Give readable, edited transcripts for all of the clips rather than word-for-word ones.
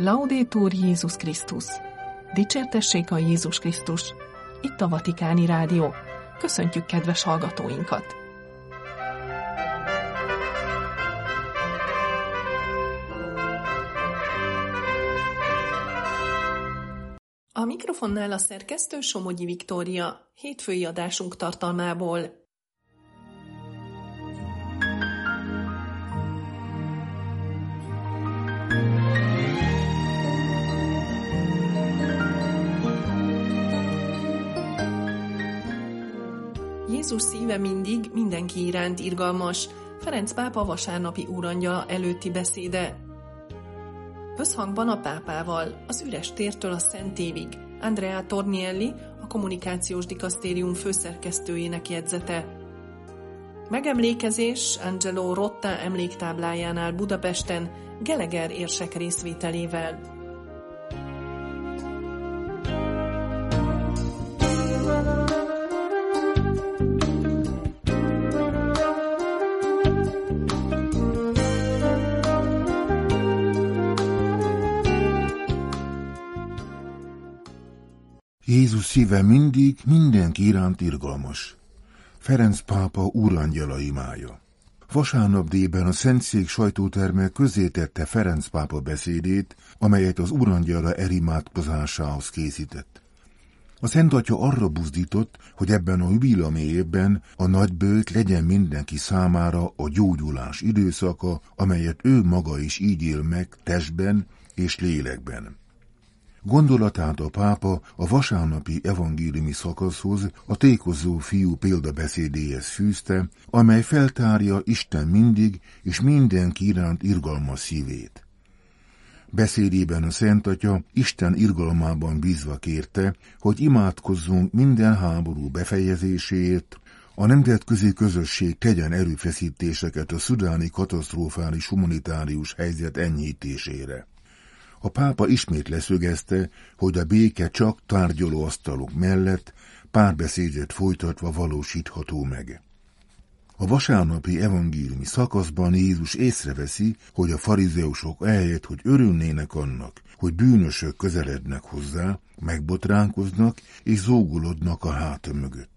Laudetur Jézus Krisztus! Dicsértessék a Jézus Krisztus! Itt a Vatikáni Rádió. Köszöntjük kedves hallgatóinkat! A mikrofonnál a szerkesztő Somogyi Viktória, hétfői adásunk tartalmából. Jézus szíve mindig mindenki iránt irgalmas. Ferenc pápa vasárnapi úrangyala előtti beszéde. Összhangban a pápával, az üres tértől a Szentévig. Andrea Tornielli, a kommunikációs dikasztérium főszerkesztőjének jegyzete. Megemlékezés Angelo Rotta emléktáblájánál Budapesten Geleger érsek részvételével. Jézus szíve mindig mindenki iránt irgalmas. Ferenc pápa úrangyala imája. Vasárnap délben a Szentszék sajtóterme közzétette Ferenc pápa beszédét, amelyet az úrangyala elimádkozásához készített. A Szent Atya arra buzdított, hogy ebben a jubileumi évben a nagyböjt legyen mindenki számára a gyógyulás időszaka, amelyet ő maga is így él meg testben és lélekben. Gondolatát a pápa a vasárnapi evangéliumi szakaszhoz, a tékozó fiú példabeszédéhez fűzte, amely feltárja Isten mindig és mindenki iránt irgalmas szívét. Beszédében a Szent Atya Isten irgalmában bízva kérte, hogy imádkozzunk minden háború befejezéséért, a nemzetközi közösség tegyen erőfeszítéseket a szudáni katasztrofális humanitárius helyzet enyhítésére. A pápa ismét leszögezte, hogy a béke csak tárgyalóasztalok mellett párbeszédet folytatva valósítható meg. A vasárnapi evangéliumi szakaszban Jézus észreveszi, hogy a farizeusok ehelyett, hogy örülnének annak, hogy bűnösök közelednek hozzá, megbotránkoznak és zógolodnak a háta mögött.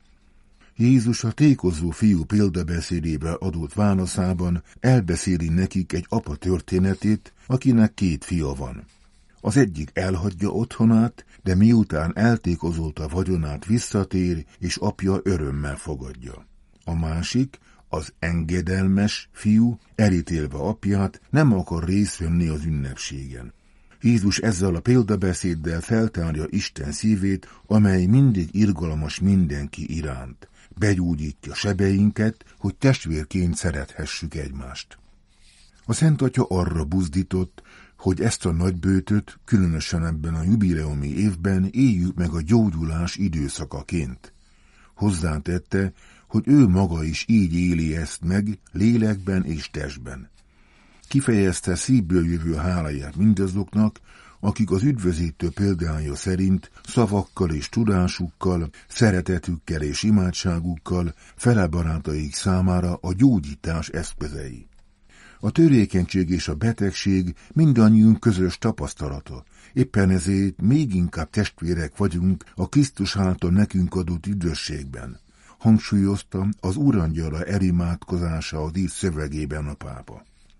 Jézus a tékozó fiú példabeszédébe adott válaszában elbeszéli nekik egy apa történetét, akinek 2 fia van. Az egyik elhagyja otthonát, de miután eltékozolta vagyonát visszatér, és apja örömmel fogadja. A másik, az engedelmes fiú, elítélve apját, nem akar részt venni az ünnepségen. Jézus ezzel a példabeszéddel feltárja Isten szívét, amely mindig irgalmas mindenki iránt. Begyógyítja sebeinket, hogy testvérként szerethessük egymást. A Szent Atya arra buzdított, hogy ezt a nagyböjtöt, különösen ebben a jubileumi évben éljük meg a gyógyulás időszakaként. Hozzátette, hogy ő maga is így éli ezt meg lélekben és testben. Kifejezte szívből jövő háláját mindazoknak, akik az üdvözítő példája szerint szavakkal és tudásukkal, szeretetükkel és imádságukkal fele barátaik számára a gyógyítás eszközei. A törékenység és a betegség mindannyiunk közös tapasztalata, éppen ezért még inkább testvérek vagyunk a Krisztus által nekünk adott üdvösségben, hangsúlyozta az úrangyala elimádkozásához írt szövegében a pápa.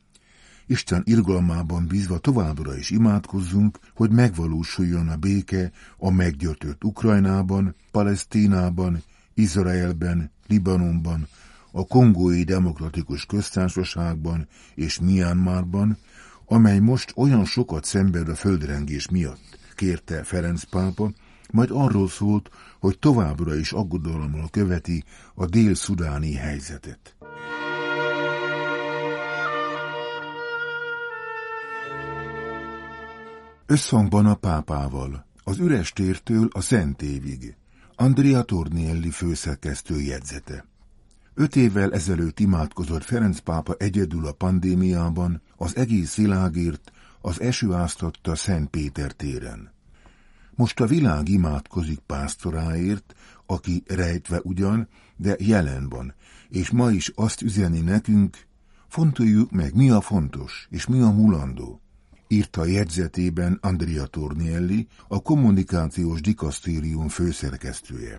Isten irgalmában bízva továbbra is imádkozzunk, hogy megvalósuljon a béke a meggyötört Ukrajnában, Palesztinában, Izraelben, Libanonban, a Kongói Demokratikus Köztársaságban és Myanmarban, amely most olyan sokat szenved a földrengés miatt, kérte Ferenc pápa, majd arról szólt, hogy továbbra is aggodalommal követi a dél-szudáni helyzetet. Összhangban a pápával, az üres tértől a Szentévig. Andrea Tornielli főszerkesztő jegyzete. 5 évvel ezelőtt imádkozott Ferenc pápa egyedül a pandémiában, az egész világért, az eső áztatta Szent Péter téren. Most a világ imádkozik pásztoráért, aki rejtve ugyan, de jelen van, és ma is azt üzeni nekünk, fontoljuk meg, mi a fontos, és mi a mulandó. írta a jegyzetében Andrea Tornielli, a kommunikációs dikasztérium főszerkesztője.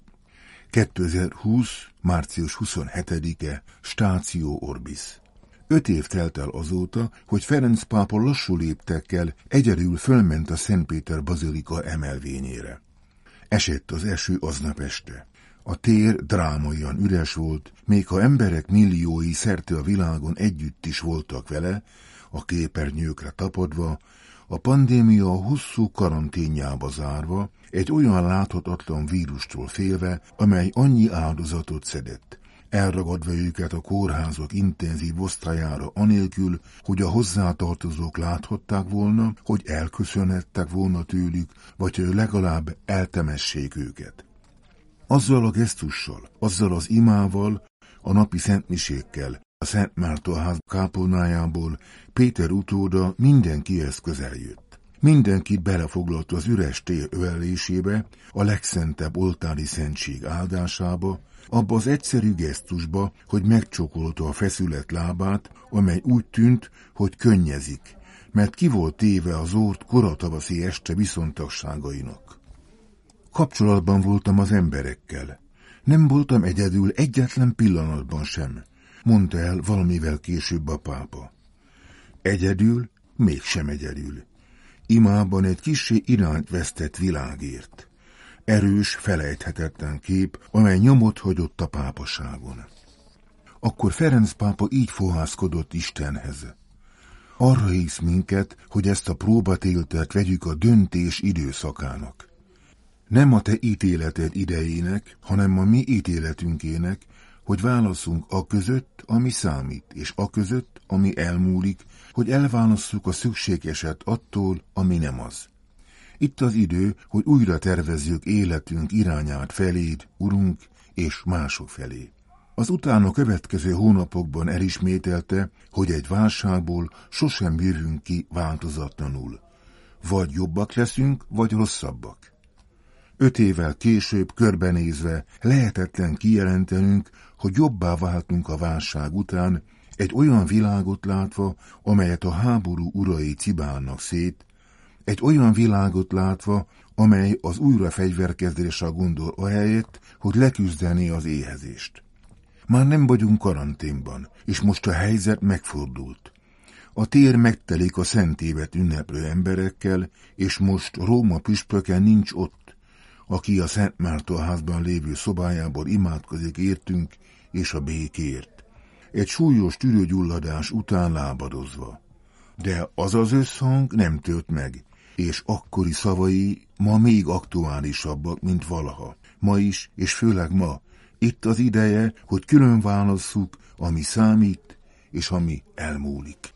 2020. március 27-e, Stáció Orbis. 5 év telt el azóta, hogy Ferenc pápa lassú léptekkel egyedül fölment a Szentpéter bazilika emelvényére. Esett az eső aznap este. A tér drámaian üres volt, még ha emberek milliói szerte a világon együtt is voltak vele, a képernyőkre tapadva, a pandémia hosszú karanténjába zárva, egy olyan láthatatlan vírustól félve, amely annyi áldozatot szedett, elragadva őket a kórházak intenzív osztályára anélkül, hogy a hozzátartozók láthatták volna, hogy elköszönhettek volna tőlük, vagy hogy legalább eltemessék őket. Azzal a gesztussal, azzal az imával, a napi szentmisékkel, a Szent Márton ház kápolnájából Péter utóda mindenkihez közel jött. Mindenkit belefoglalt az üres tér ölelésébe, a legszentebb oltári szentség áldásába, abba az egyszerű gesztusba, hogy megcsókolta a feszület lábát, amely úgy tűnt, hogy könnyezik, mert ki volt téve az ort koratavaszi este viszontagságainak. Kapcsolatban voltam az emberekkel. Nem voltam egyedül egyetlen pillanatban sem, mondta el valamivel később a pápa. Egyedül, mégsem egyedül. Imában egy kissé irányt vesztett világért. Erős, felejthetetlen kép, amely nyomot hagyott a pápaságon. Akkor Ferenc pápa így fohászkodott Istenhez. Arra hisz minket, hogy ezt a próbatéltet vegyük a döntés időszakának. Nem a te ítéleted idejének, hanem a mi ítéletünkének, hogy válaszunk a között, ami számít, és a között, ami elmúlik, hogy elválasszuk a szükségeset attól, ami nem az. Itt az idő, hogy újra tervezzük életünk irányát feléd, Urunk, és mások felé. Az utána következő hónapokban elismételte, hogy egy válságból sosem jövünk ki változatlanul. Vagy jobbak leszünk, vagy rosszabbak. 5 évvel később körbenézve lehetetlen kijelentenünk, hogy jobbá váltunk a válság után, egy olyan világot látva, amelyet a háború urai cibálnak szét, egy olyan világot látva, amely az újra fegyverkezdésre gondol ahelyett, hogy leküzdené az éhezést. Már nem vagyunk karanténban, és most a helyzet megfordult. A tér megtelik a Szent Évet ünneplő emberekkel, és most Róma püspöke nincs ott, aki a Szent Márton házban lévő szobájából imádkozik értünk és a békért. Egy súlyos tüdőgyulladás után lábadozva. De az az összhang nem tört meg, és akkori szavai ma még aktuálisabbak, mint valaha. Ma is, és főleg ma, itt az ideje, hogy külön válasszuk, ami számít, és ami elmúlik.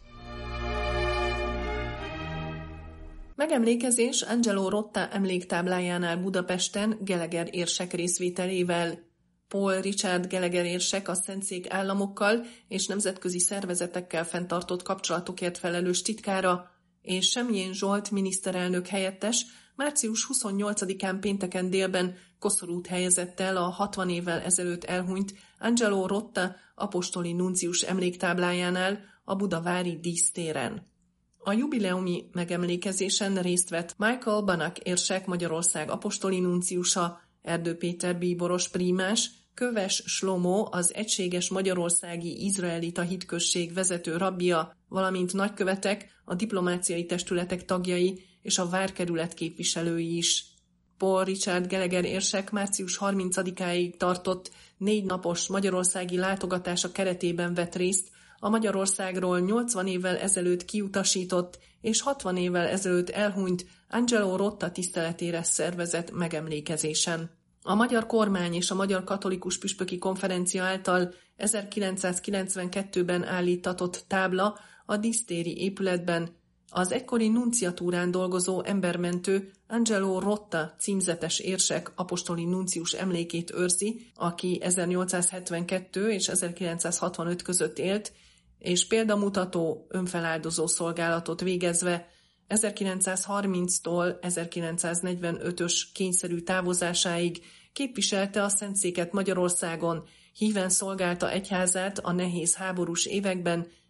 Megemlékezés Angelo Rotta emléktáblájánál Budapesten Gallagher érsek részvételével. Paul Richard Gallagher érsek a Szentszék államokkal és nemzetközi szervezetekkel fenntartott kapcsolatokért felelős titkára, és Semjén Zsolt miniszterelnök helyettes március 28-án pénteken délben koszorút helyezett el a 60 évvel ezelőtt elhunyt Angelo Rotta apostoli nuncius emléktáblájánál a budavári dísztéren. A jubileumi megemlékezésen részt vett Michael Banach érsek Magyarország apostoli nunciusa, Erdő Péter bíboros prímás, Köves Slomó az egységes magyarországi izraelita hitközség vezető rabbia, valamint nagykövetek, a diplomáciai testületek tagjai és a várkerület képviselői is. Paul Richard Gallagher érsek március 30-áig tartott 4 napos magyarországi látogatása keretében vett részt a Magyarországról 80 évvel ezelőtt kiutasított és 60 évvel ezelőtt elhunyt Angelo Rotta tiszteletére szervezett megemlékezésen. A magyar kormány és a Magyar Katolikus Püspöki Konferencia által 1992-ben állítatott tábla a dísztéri épületben az egykori nunciatúrán dolgozó embermentő Angelo Rotta címzetes érsek apostoli nuncius emlékét őrzi, aki 1872 és 1965 között élt, és példamutató önfeláldozó szolgálatot végezve 1930-tól 1945-ös kényszerű távozásáig képviselte a Szentszéket Magyarországon, híven szolgálta egyházát a nehéz háborús években,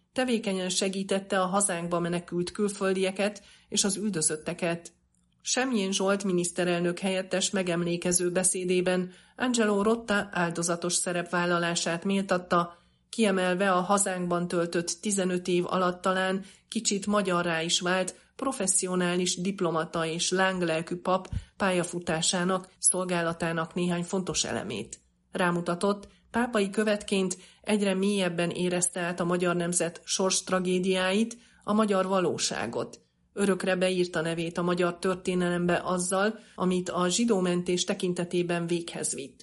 tevékenyen segítette a hazánkba menekült külföldieket és az üldözötteket. Semjén Zsolt miniszterelnök helyettes megemlékező beszédében Angelo Rotta áldozatos szerepvállalását méltatta, kiemelve a hazánkban töltött 15 év alatt talán kicsit magyarrá is vált professzionális diplomata és lánglelkű pap pályafutásának, szolgálatának néhány fontos elemét. Rámutatott, pápai követként egyre mélyebben érezte át a magyar nemzet sors tragédiáit, a magyar valóságot. Örökre beírta nevét a magyar történelembe azzal, amit a zsidómentés tekintetében véghez vitt.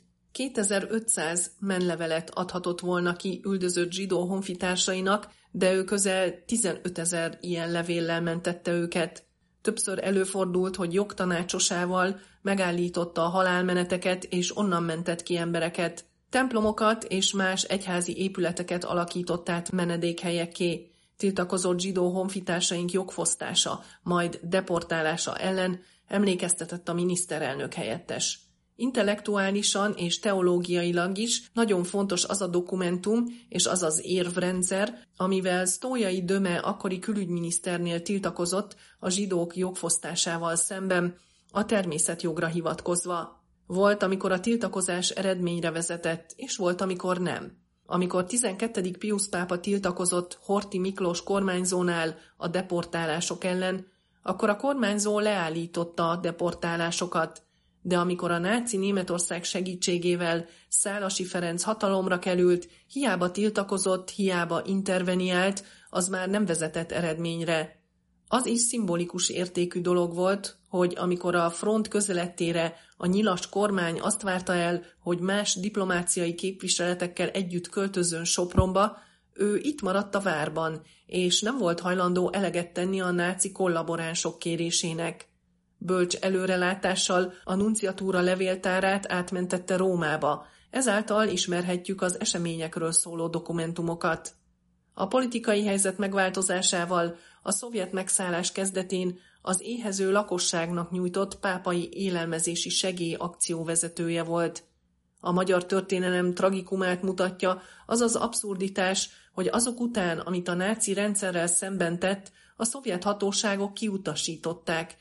2500 menlevelet adhatott volna ki üldözött zsidó honfitársainak, de ő közel 15 000 ilyen levéllel mentette őket. Többször előfordult, hogy jogtanácsosával megállította a halálmeneteket és onnan mentett ki embereket. Templomokat és más egyházi épületeket alakított át menedékhelyekké. Tiltakozott zsidó honfitársaink jogfosztása, majd deportálása ellen emlékeztetett a miniszterelnök helyettes. Intellektuálisan és teológiailag is nagyon fontos az a dokumentum és az az érvrendszer, amivel Sztójai Döme akkori külügyminiszternél tiltakozott a zsidók jogfosztásával szemben, a természetjogra hivatkozva. Volt, amikor a tiltakozás eredményre vezetett, és volt, amikor nem. Amikor 12. Piusz pápa tiltakozott Horthy Miklós kormányzónál a deportálások ellen, akkor a kormányzó leállította a deportálásokat, de amikor a náci Németország segítségével Szálasi Ferenc hatalomra került, hiába tiltakozott, hiába interveniált, az már nem vezetett eredményre. Az is szimbolikus értékű dolog volt, hogy amikor a front közelettére a nyilas kormány azt várta el, hogy más diplomáciai képviseletekkel együtt költözzön Sopronba, ő itt maradt a várban, és nem volt hajlandó eleget tenni a náci kollaboránsok kérésének. Bölcs előrelátással a nunciatúra levéltárát átmentette Rómába, ezáltal ismerhetjük az eseményekről szóló dokumentumokat. A politikai helyzet megváltozásával a szovjet megszállás kezdetén az éhező lakosságnak nyújtott pápai élelmezési segélyakció vezetője volt. A magyar történelem tragikumát mutatja az az abszurditás, hogy azok után, amit a náci rendszerrel szemben tett, a szovjet hatóságok kiutasították.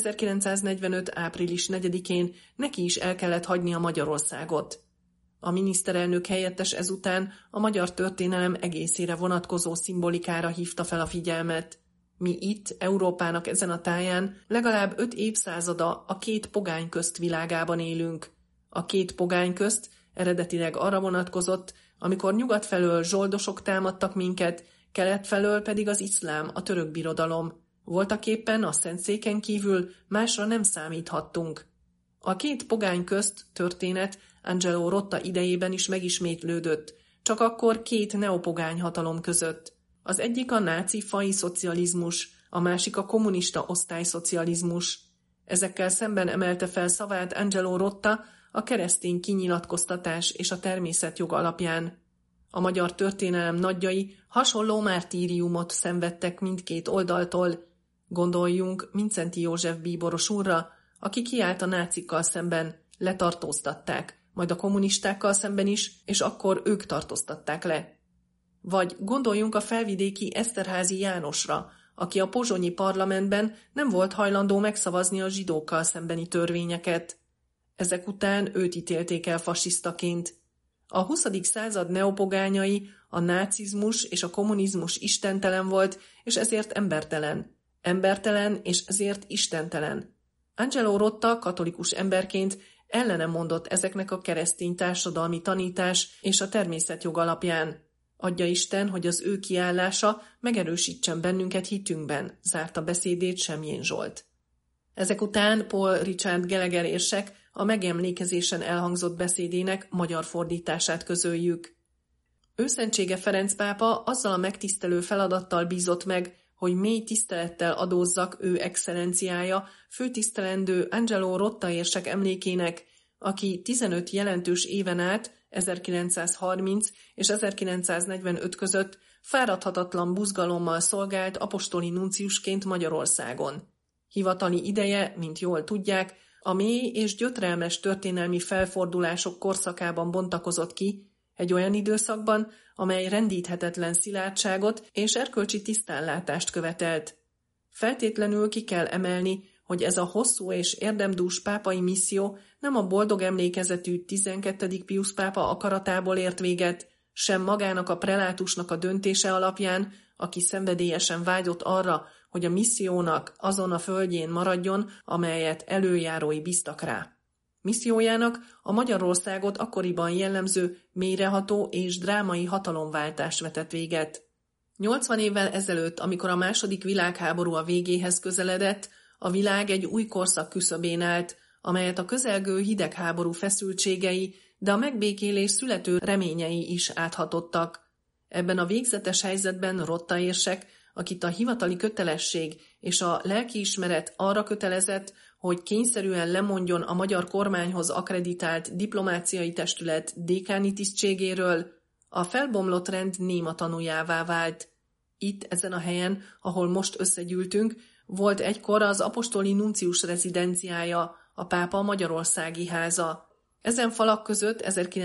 1945. április 4-én neki is el kellett hagynia Magyarországot. A miniszterelnök helyettes ezután a magyar történelem egészére vonatkozó szimbolikára hívta fel a figyelmet. Mi itt, Európának ezen a táján legalább 5 évszázada a két pogány közt világában élünk. A két pogány közt eredetileg arra vonatkozott, amikor nyugat felől zsoldosok támadtak minket, kelet felől pedig az iszlám, a török birodalom. Voltaképpen a Szentszéken kívül másra nem számíthattunk. A két pogány közt történet Angelo Rotta idejében is megismétlődött, csak akkor két neopogány hatalom között. Az egyik a náci faji szocializmus, a másik a kommunista osztályszocializmus. Ezekkel szemben emelte fel szavát Angelo Rotta a keresztény kinyilatkoztatás és a természetjog alapján. A magyar történelem nagyjai hasonló mártíriumot szenvedtek mindkét oldaltól. Gondoljunk Mindszenty József bíboros úrra, aki kiállt a nácikkal szemben, letartóztatták, majd a kommunistákkal szemben is, és akkor ők tartóztatták le. Vagy gondoljunk a felvidéki Eszterházy Jánosra, aki a pozsonyi parlamentben nem volt hajlandó megszavazni a zsidókkal szembeni törvényeket. Ezek után őt ítélték el fasisztaként. A 20. század neopogányai, a nácizmus és a kommunizmus istentelen volt, és ezért embertelen. Embertelen, és ezért istentelen. Angelo Rotta katolikus emberként ellene mondott ezeknek a keresztény társadalmi tanítás és a természetjog alapján. Adja Isten, hogy az ő kiállása megerősítsen bennünket hitünkben, zárta beszédét Semjén Zsolt. Ezek után Paul Richard Gallagher érsek a megemlékezésen elhangzott beszédének magyar fordítását közöljük. Őszentsége Ferenc pápa azzal a megtisztelő feladattal bízott meg, hogy mély tisztelettel adózzak ő excellenciája főtisztelendő Angelo Rotta érsek emlékének, aki 15 jelentős éven át, 1930 és 1945 között fáradhatatlan buzgalommal szolgált apostoli nunciusként Magyarországon. Hivatali ideje, mint jól tudják, a mély és gyötrelmes történelmi felfordulások korszakában bontakozott ki, Egy olyan időszakban, amely rendíthetetlen szilárdságot és erkölcsi tisztánlátást követelt. Feltétlenül ki kell emelni, hogy ez a hosszú és érdemdús pápai misszió nem a boldog emlékezetű 12. Piusz pápa akaratából ért véget, sem magának a prelátusnak a döntése alapján, aki szenvedélyesen vágyott arra, hogy a missziónak azon a földjén maradjon, amelyet előjárói bíztak rá. Missziójának a Magyarországot akkoriban jellemző mélyreható és drámai hatalomváltás vetett véget. 80 évvel ezelőtt, amikor a II. Világháború a végéhez közeledett, a világ egy új korszak küszöbén állt, amelyet a közelgő hidegháború feszültségei, de a megbékélés születő reményei is áthatottak. Ebben a végzetes helyzetben Rotta érsek, akit a hivatali kötelesség és a lelkiismeret arra kötelezett, hogy kényszerűen lemondjon a magyar kormányhoz akkreditált diplomáciai testület dékáni tisztségéről, a felbomlott rend néma tanújává vált. Itt, ezen a helyen, ahol most összegyűltünk, volt egykor az apostoli nuncius rezidenciája, a pápa magyarországi háza. Ezen falak között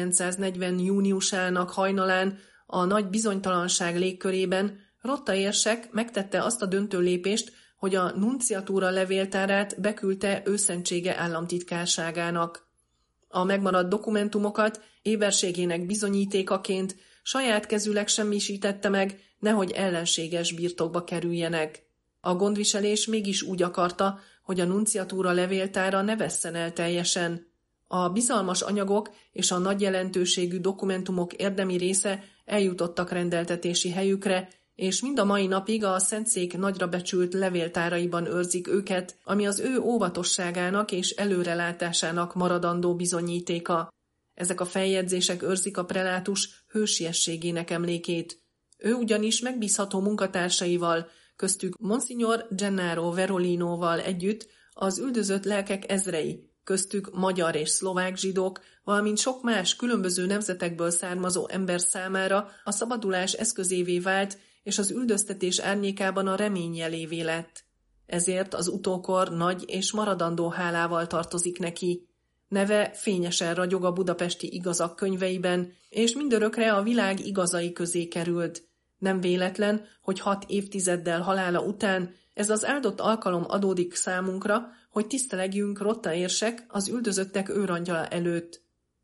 1940. júniusának hajnalán a nagy bizonytalanság légkörében Rotta érsek megtette azt a döntő lépést, hogy a nunciatúra levéltárát beküldte őszentsége államtitkárságának. A megmaradt dokumentumokat éberségének bizonyítékaként saját kezűleg semmisítette meg, nehogy ellenséges birtokba kerüljenek. A gondviselés mégis úgy akarta, hogy a nunciatúra levéltára ne vesszen el teljesen. A bizalmas anyagok és a nagy jelentőségű dokumentumok érdemi része eljutottak rendeltetési helyükre, és mind a mai napig a Szentszék nagyra becsült levéltáraiban őrzik őket, ami az ő óvatosságának és előrelátásának maradandó bizonyítéka. Ezek a feljegyzések őrzik a prelátus hősiességének emlékét. Ő ugyanis megbízható munkatársaival, köztük Monsignor Gennaro Verolinoval együtt az üldözött lelkek ezrei, köztük magyar és szlovák zsidók, valamint sok más különböző nemzetekből származó ember számára a szabadulás eszközévé vált, és az üldöztetés árnyékában a remény jelévé lett. Ezért az utókor nagy és maradandó hálával tartozik neki. Neve fényesen ragyog a budapesti igazak könyveiben, és mindörökre a világ igazai közé került. Nem véletlen, hogy 6 évtizeddel halála után ez az áldott alkalom adódik számunkra, hogy tisztelegjünk Rotta érsek az üldözöttek őrangyala előtt.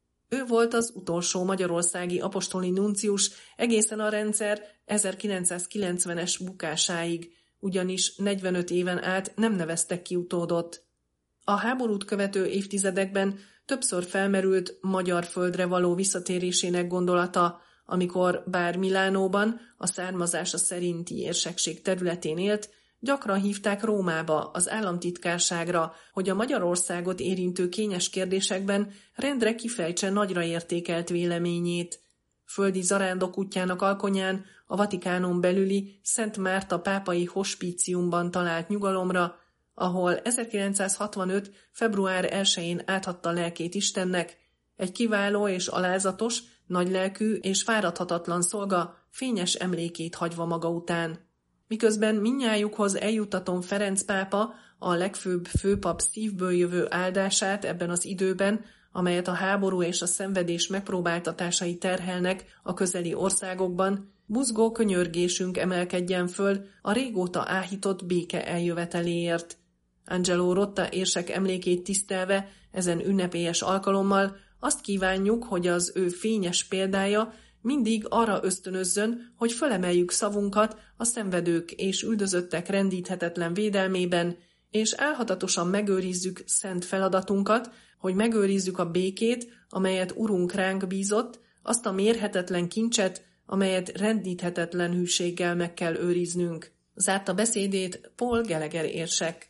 Ő volt az utolsó magyarországi apostoli nuncius egészen a rendszer 1990-es bukásáig, ugyanis 45 éven át nem neveztek ki utódot. A háborút követő évtizedekben többször felmerült magyar földre való visszatérésének gondolata, amikor bár Milánóban a származása szerinti érsekség területén élt, gyakran hívták Rómába, az államtitkárságra, hogy a Magyarországot érintő kényes kérdésekben rendre kifejtse nagyra értékelt véleményét. Földi zarándok útjának alkonyán a Vatikánon belüli Szent Márta pápai hospíciumban talált nyugalomra, ahol 1965. február 1-én átadta lelkét Istennek, egy kiváló és alázatos, nagylelkű és fáradhatatlan szolga fényes emlékét hagyva maga után. Miközben mindnyájukhoz eljuttatom Ferenc pápa a legfőbb főpap szívből jövő áldását ebben az időben, amelyet a háború és a szenvedés megpróbáltatásai terhelnek a közeli országokban, buzgó könyörgésünk emelkedjen föl a régóta áhított béke eljöveteléért. Angelo Rotta érsek emlékét tisztelve ezen ünnepélyes alkalommal azt kívánjuk, hogy az ő fényes példája mindig arra ösztönözzön, hogy fölemeljük szavunkat a szenvedők és üldözöttek rendíthetetlen védelmében, és álhatatosan megőrizzük szent feladatunkat, hogy megőrizzük a békét, amelyet Urunk ránk bízott, azt a mérhetetlen kincset, amelyet rendíthetetlen hűséggel meg kell őriznünk. Zárta beszédét Paul Gallagher érsek.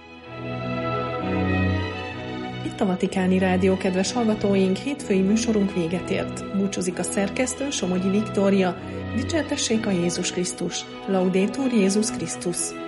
Itt a Vatikáni Rádió, kedves hallgatóink, hétfői műsorunk véget ért. Búcsúzik a szerkesztő, Somogyi Viktória. Dicsértessék a Jézus Krisztus! Laudetur Jézus Krisztus!